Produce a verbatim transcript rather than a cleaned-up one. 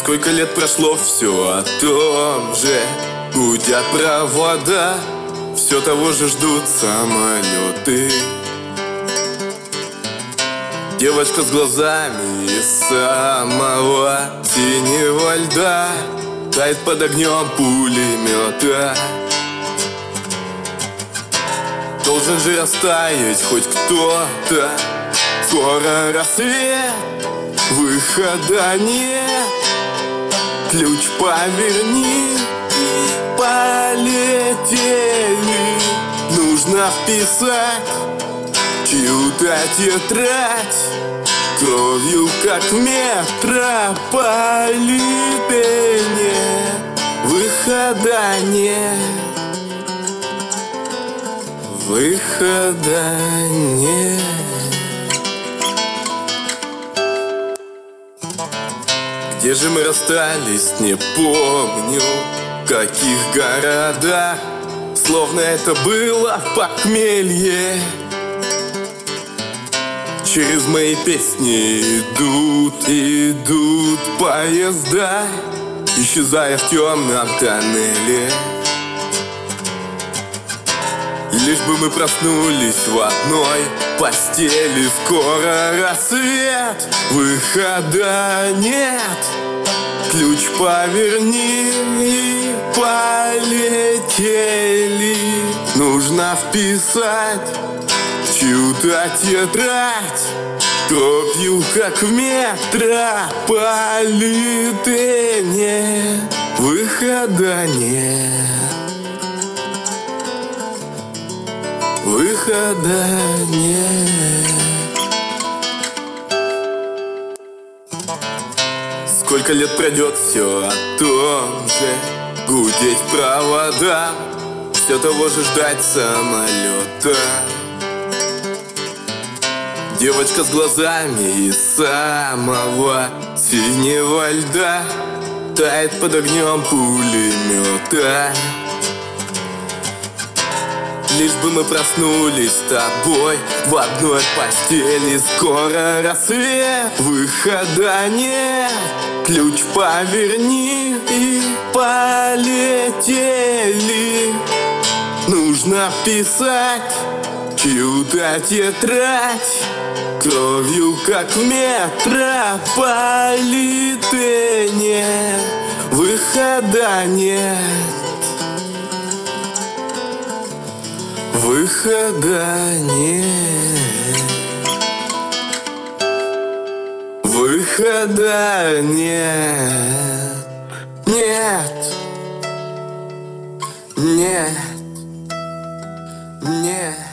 Сколько лет прошло, все о том же. Гудят провода, все того же ждут самолеты. Девочка с глазами из самого синего льда тает под огнем пулемета. Должен же растаять хоть кто-то. Скоро рассвет, выхода нет. Ключ поверни, полетели. Нужно вписать чью-то тетрадь кровью, как в метрополитене. Выхода нет, выхода нет. Где же мы расстались, не помню, в каких городах. Словно это было похмелье. Через мои песни идут, идут поезда, исчезая в темном тоннеле. И лишь бы мы проснулись в одной постели. Скоро рассвет, выхода нет. Ключ поверни и полетели. Нужно вписать чью-то тетрадь кровью, как в метрополитене. Выхода нет, выхода нет. Сколько лет пройдет, все о том же. Гудеть проводам, все того же ждать самолета. Девочка с глазами из самого синего льда тает под огнем пулемета. Лишь бы мы проснулись с тобой в одной постели. Скоро рассвет, выхода нет. Ключ поверни и полетели. Нужно вписать чью-то тетрадь кровью, как в метрополитене. Выхода нет, выхода нет, выхода нет, нет, нет, нет.